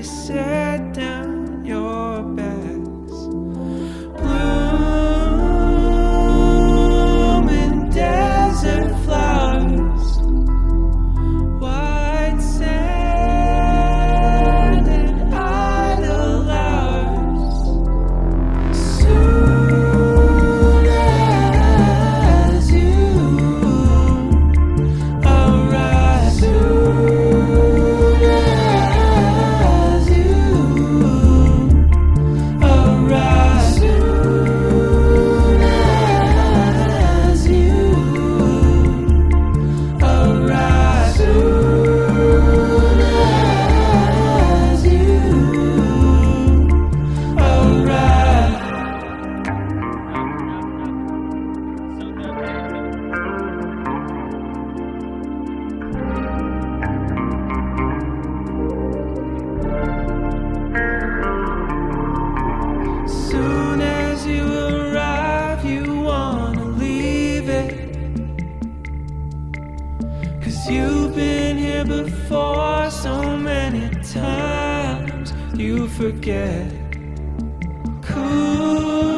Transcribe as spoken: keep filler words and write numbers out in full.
set down your bags. Blooming desert flowers, white sand and idle hours. Soon as you arrive, soon as you arrive, soon as you arrive, soon as you arrive. Soon as you arrive, you wanna leave it, 'cause you've been here before so many times, you forget. Cool